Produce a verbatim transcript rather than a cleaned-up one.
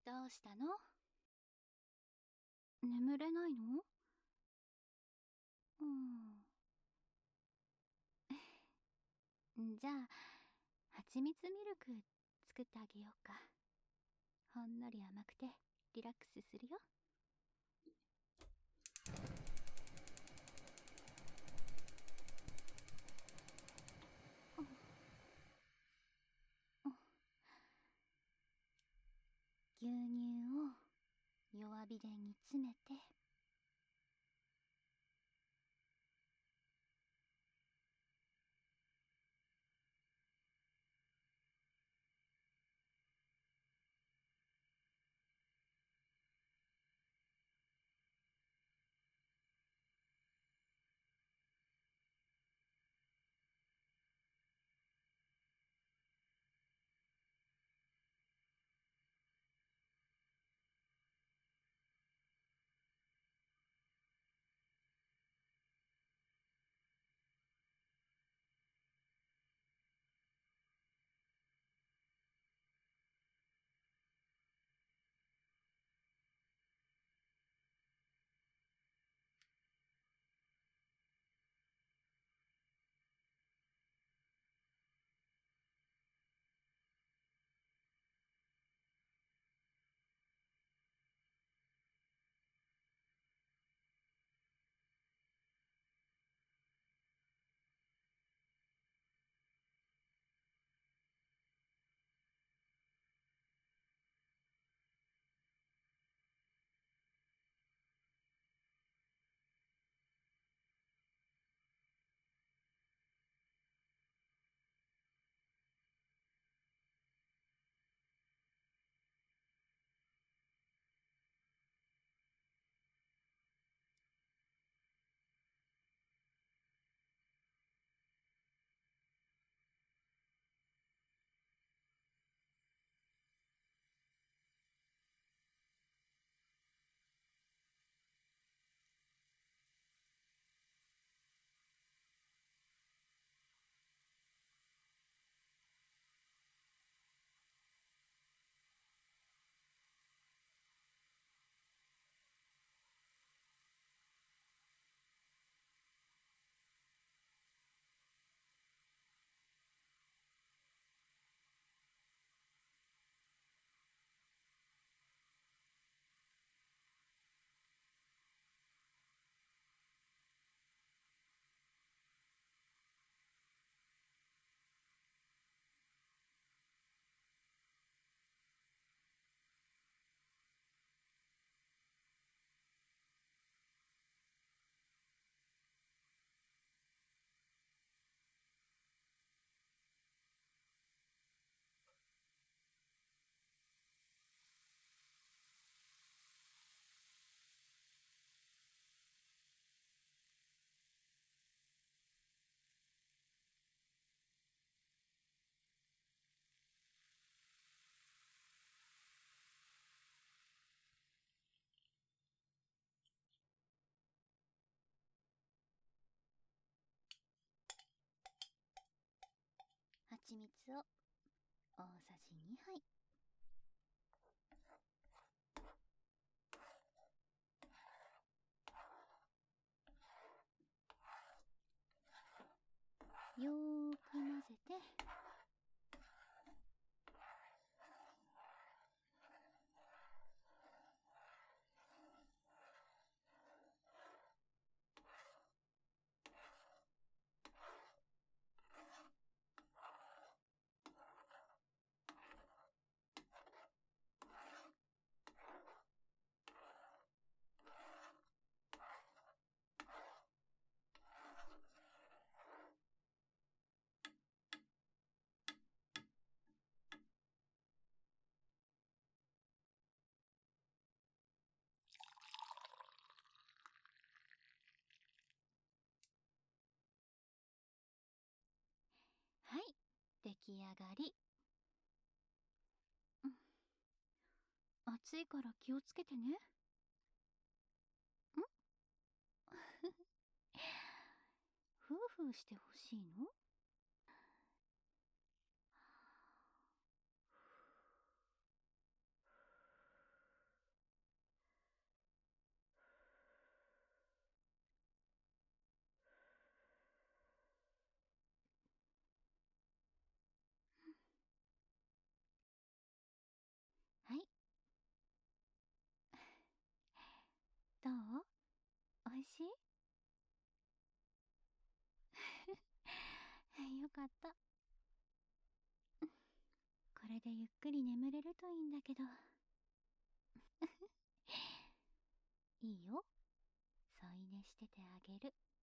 どうしたの？眠れないの？うん。じゃあ、蜂蜜ミルク作ってあげようか。ほんのり甘くてリラックスするよ。牛乳を弱火で煮詰めて、蜂蜜を大さじにはい。よーく混ぜて、はい、出来上がり。うん、暑いから気をつけてね。んふうふうしてほしいの？ しい？よかった。これでゆっくり眠れるといいんだけど。いいよ、添い寝しててあげる。